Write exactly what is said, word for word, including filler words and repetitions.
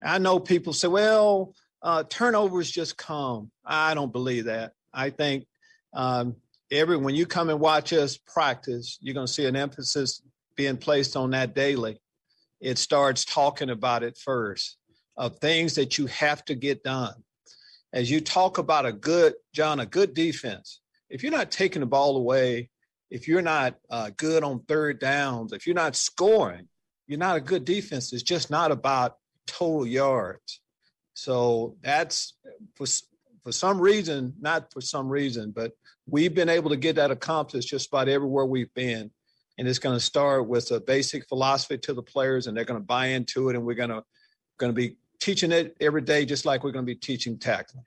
I know people say, well, uh, turnovers just come. I don't believe that. I think um, every when you come and watch us practice, you're going to see an emphasis being placed on that daily. It starts talking about it first, of things that you have to get done. As you talk about a good, John, a good defense, if you're not taking the ball away, if you're not uh, good on third downs, if you're not scoring, you're not a good defense. It's just not about total yards. So that's for, for some reason, not for some reason, but we've been able to get that accomplished just about everywhere we've been. And it's going to start with a basic philosophy to the players, and they're going to buy into it. And we're going to going to be teaching it every day, just like we're going to be teaching tackling.